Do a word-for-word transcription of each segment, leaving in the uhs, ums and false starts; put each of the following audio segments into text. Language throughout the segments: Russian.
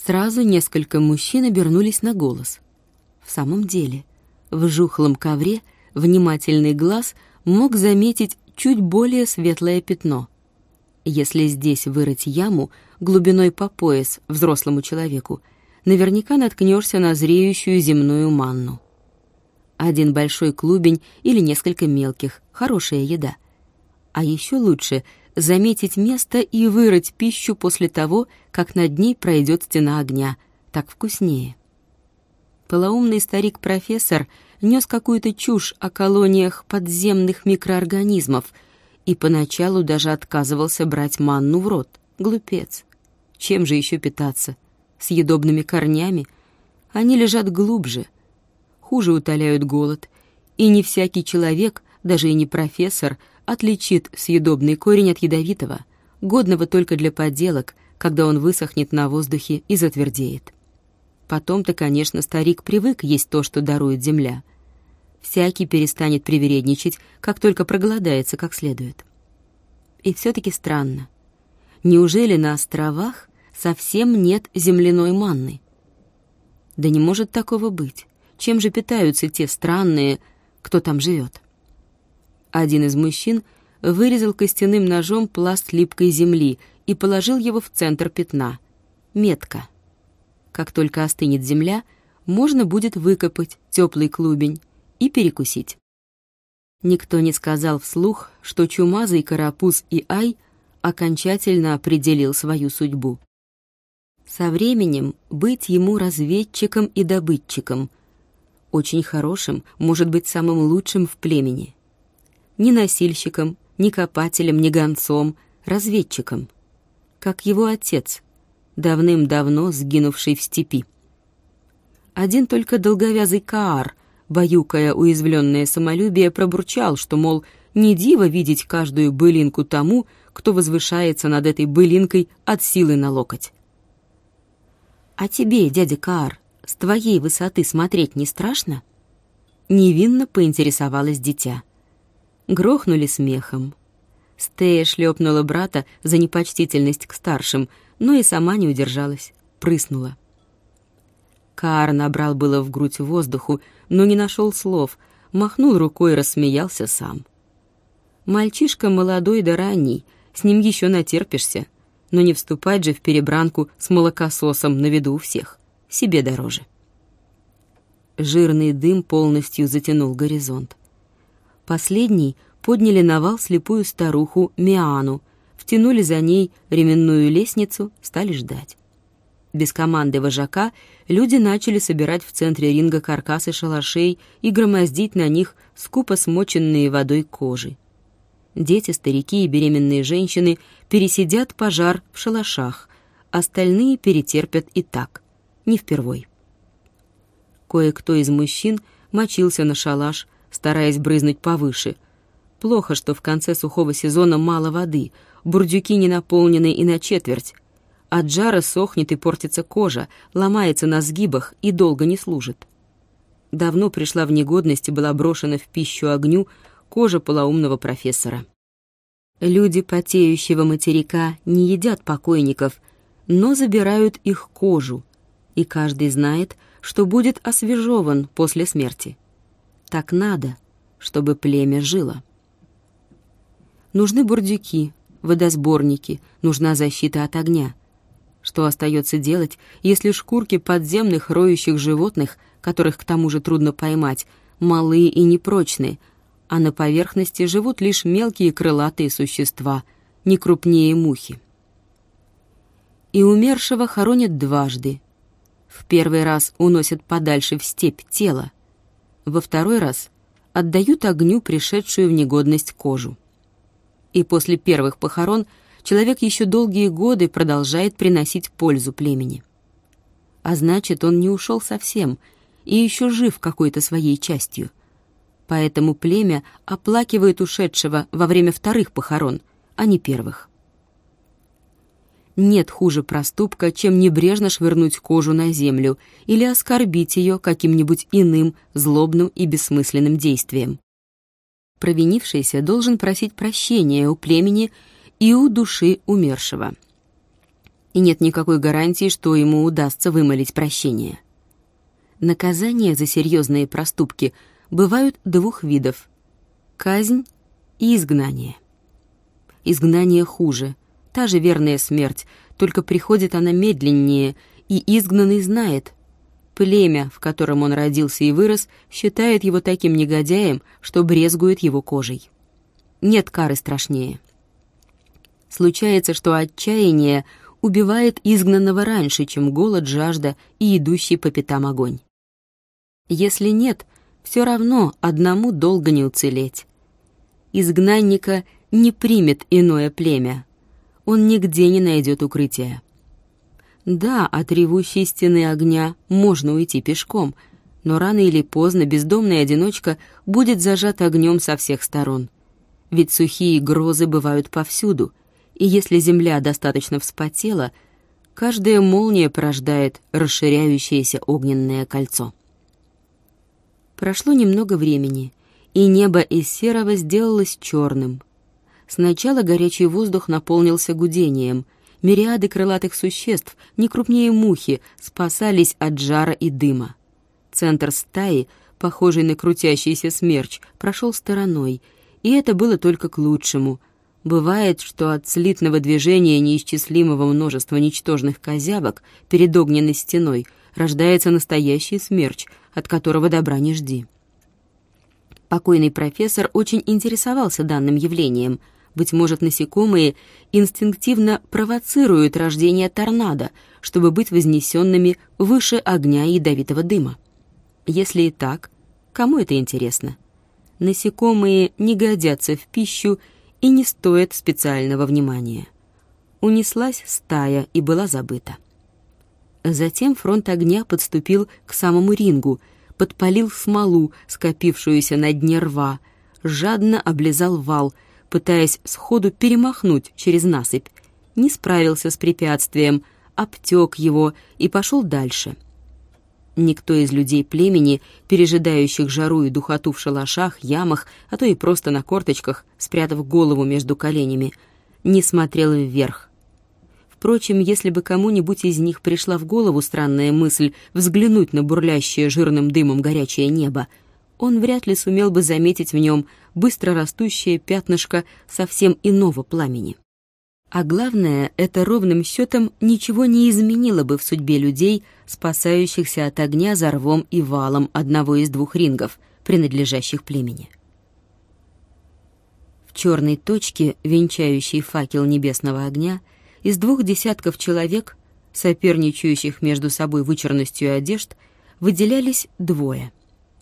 Сразу несколько мужчин обернулись на голос. В самом деле, в жухлом ковре внимательный глаз мог заметить чуть более светлое пятно. Если здесь вырыть яму глубиной по пояс взрослому человеку, наверняка наткнешься на зреющую земную манну. Один большой клубень или несколько мелких — хорошая еда. А еще лучше заметить место и вырыть пищу после того, как над ней пройдет стена огня. Так вкуснее. Полоумный старик-профессор нес какую-то чушь о колониях подземных микроорганизмов и поначалу даже отказывался брать манну в рот. Глупец. Чем же еще питаться? Съедобными корнями? Они лежат глубже. Хуже утоляют голод. И не всякий человек, даже и не профессор, отличит съедобный корень от ядовитого, годного только для поделок, когда он высохнет на воздухе и затвердеет. Потом-то, конечно, старик привык есть то, что дарует земля. Всякий перестанет привередничать, как только проголодается как следует. И все-таки странно. Неужели на островах совсем нет земляной манны? Да не может такого быть. Чем же питаются те странные, кто там живет? Один из мужчин вырезал костяным ножом пласт липкой земли и положил его в центр пятна. Метка. Как только остынет земля, можно будет выкопать теплый клубень и перекусить. Никто не сказал вслух, что чумазый карапуз и ай окончательно определил свою судьбу. Со временем быть ему разведчиком и добытчиком, очень хорошим, может быть, самым лучшим в племени. Ни носильщиком, ни копателем, ни гонцом, разведчиком. Как его отец, давным-давно сгинувший в степи. Один только долговязый Каар, баюкая уязвленное самолюбие, пробурчал, что, мол, не диво видеть каждую былинку тому, кто возвышается над этой былинкой от силы на локоть. «А тебе, дядя Каар, с твоей высоты смотреть не страшно?» Невинно поинтересовалось дитя. Грохнули смехом. Стея шлепнула брата за непочтительность к старшим, но и сама не удержалась, прыснула. Каар набрал было в грудь воздуху, но не нашел слов, махнул рукой и рассмеялся сам. Мальчишка молодой да ранний, с ним еще натерпишься, но не вступать же в перебранку с молокососом на виду у всех, себе дороже. Жирный дым полностью затянул горизонт. Последний подняли на вал слепую старуху Миану, втянули за ней ременную лестницу, стали ждать. Без команды вожака люди начали собирать в центре ринга каркасы шалашей и громоздить на них скупо смоченные водой кожи. Дети, старики и беременные женщины пересидят пожар в шалашах, остальные перетерпят и так, не впервой. Кое-кто из мужчин мочился на шалаш, стараясь брызнуть повыше. Плохо, что в конце сухого сезона мало воды, бурдюки не наполнены и на четверть. От жара сохнет и портится кожа, ломается на сгибах и долго не служит. Давно пришла в негодность и была брошена в пищу огню кожа полоумного профессора. Люди потеющего материка не едят покойников, но забирают их кожу, и каждый знает, что будет освежеван после смерти. Так надо, чтобы племя жило. Нужны бурдюки, водосборники, нужна защита от огня. Что остается делать, если шкурки подземных роющих животных, которых к тому же трудно поймать, малые и непрочные, а на поверхности живут лишь мелкие крылатые существа, не крупнее мухи? И умершего хоронят дважды. В первый раз уносят подальше в степь тело, во второй раз отдают огню пришедшую в негодность кожу. И после первых похорон человек еще долгие годы продолжает приносить пользу племени. А значит, он не ушел совсем и еще жив какой-то своей частью. Поэтому племя оплакивает ушедшего во время вторых похорон, а не первых. Нет хуже проступка, чем небрежно швырнуть кожу на землю или оскорбить ее каким-нибудь иным злобным и бессмысленным действием. Провинившийся должен просить прощения у племени и у души умершего. и нет никакой гарантии, что ему удастся вымолить прощение. Наказания за серьезные проступки бывают двух видов — казнь и изгнание. Изгнание хуже, та же верная смерть, только приходит она медленнее, и изгнанный знает. Племя, в котором он родился и вырос, считает его таким негодяем, что брезгует его кожей. Нет кары страшнее. Случается, что отчаяние убивает изгнанного раньше, чем голод, жажда и идущий по пятам огонь. Если нет, все равно одному долго не уцелеть. Изгнанника не примет иное племя. Он нигде не найдет укрытия. Да, от ревущей стены огня можно уйти пешком, но рано или поздно бездомный одиночка будет зажат огнем со всех сторон. Ведь сухие грозы бывают повсюду, и если земля достаточно вспотела, каждая молния порождает расширяющееся огненное кольцо. Прошло немного времени, и небо из серого сделалось черным. Сначала горячий воздух наполнился гудением. Мириады крылатых существ, не крупнее мухи, спасались от жара и дыма. Центр стаи, похожий на крутящийся смерч, прошел стороной, и это было только к лучшему. Бывает, что от слитного движения неисчислимого множества ничтожных козявок перед огненной стеной рождается настоящий смерч, от которого добра не жди. Покойный профессор очень интересовался данным явлением. Быть может, насекомые инстинктивно провоцируют рождение торнадо, чтобы быть вознесенными выше огня и ядовитого дыма. Если и так, кому это интересно? Насекомые не годятся в пищу и не стоят специального внимания. Унеслась стая и была забыта. Затем фронт огня подступил к самому рингу, подпалил смолу, скопившуюся на дне рва, жадно облизал вал, пытаясь сходу перемахнуть через насыпь, не справился с препятствием, обтек его и пошел дальше. Никто из людей племени, пережидающих жару и духоту в шалашах, ямах, а то и просто на корточках, спрятав голову между коленями, не смотрел вверх. Впрочем, если бы кому-нибудь из них пришла в голову странная мысль взглянуть на бурлящее жирным дымом горячее небо, он вряд ли сумел бы заметить в нем быстро растущее пятнышко совсем иного пламени. А главное, это ровным счетом ничего не изменило бы в судьбе людей, спасающихся от огня за рвом и валом одного из двух рингов, принадлежащих племени. В черной точке, венчающей факел небесного огня, из двух десятков человек, соперничающих между собой вычурностью одежд, выделялись двое.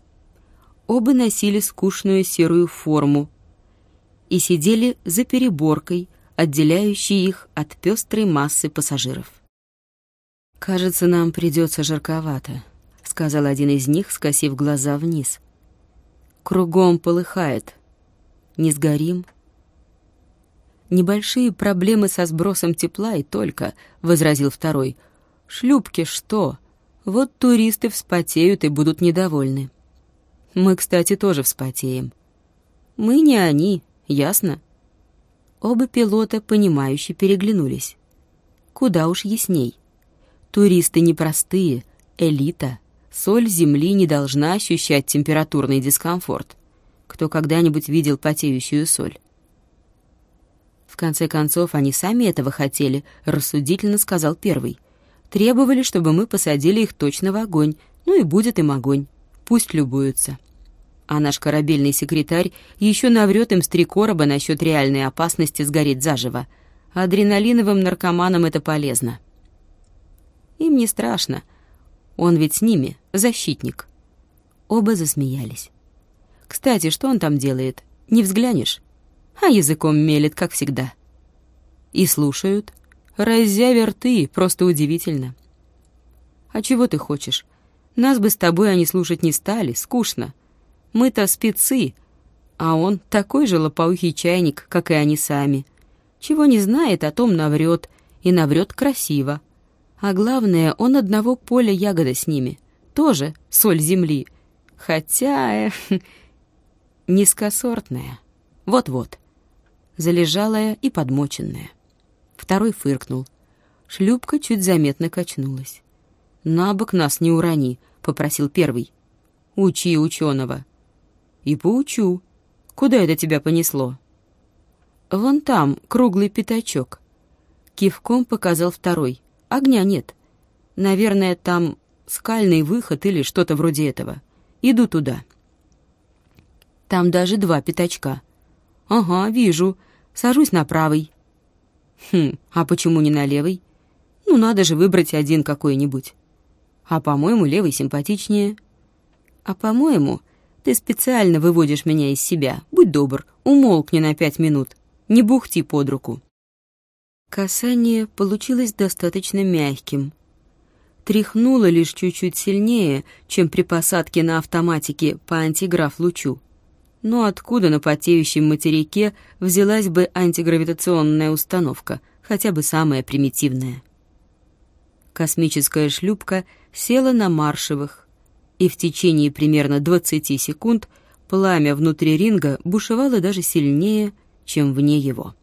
Оба носили скучную серую форму и сидели за переборкой, отделяющей их от пестрой массы пассажиров. «Кажется, нам придется жарковато», — сказал один из них, скосив глаза вниз. «Кругом полыхает. Не сгорим?» «Небольшие проблемы со сбросом тепла и только», — возразил второй. «Шлюпки что? Вот туристы вспотеют и будут недовольны». «Мы, кстати, тоже вспотеем». «Мы не они, ясно?» Оба пилота, понимающе переглянулись. Куда уж ясней. Туристы непростые, элита. Соль земли не должна ощущать температурный дискомфорт. Кто когда-нибудь видел потеющую соль? В конце концов, они сами этого хотели, рассудительно сказал первый. Требовали, чтобы мы посадили их точно в огонь. Ну и будет им огонь. Пусть любуются. А наш корабельный секретарь еще наврет им с три короба насчет реальной опасности сгореть заживо. Адреналиновым наркоманам это полезно. Им не страшно. Он ведь с ними, защитник. Оба засмеялись. Кстати, что он там делает? Не взглянешь? А языком мелет, как всегда. И слушают. Раззявя рты, просто удивительно. А чего ты хочешь? Нас бы с тобой они слушать не стали, скучно. Мы-то спецы, а он такой же лопоухий чайник, как и они сами. Чего не знает, о том наврет, и наврет красиво. А главное, он одного поля ягода с ними, тоже соль земли. Хотя... Эх, низкосортная. Вот-вот. Залежалая и подмоченная. Второй фыркнул. Шлюпка чуть заметно качнулась. «На бок нас не урони», — попросил первый. «Учи ученого». «И поучу. Куда это тебя понесло?» «Вон там круглый пятачок». Кивком показал второй. «Огня нет. Наверное, там скальный выход или что-то вроде этого. Иду туда». «Там даже два пятачка». «Ага, вижу. Сажусь на правый». «Хм, а почему не на левый? Ну, надо же выбрать один какой-нибудь. А, по-моему, левый симпатичнее». «А, по-моему, ты специально выводишь меня из себя. Будь добр, умолкни на пять минут. Не бухти под руку». Касание получилось достаточно мягким. Тряхнуло лишь чуть-чуть сильнее, чем при посадке на автоматике по антиграф-лучу. Но откуда на потеющем материке взялась бы антигравитационная установка, хотя бы самая примитивная? Космическая шлюпка села на маршевых, и в течение примерно двадцати секунд пламя внутри ринга бушевало даже сильнее, чем вне его.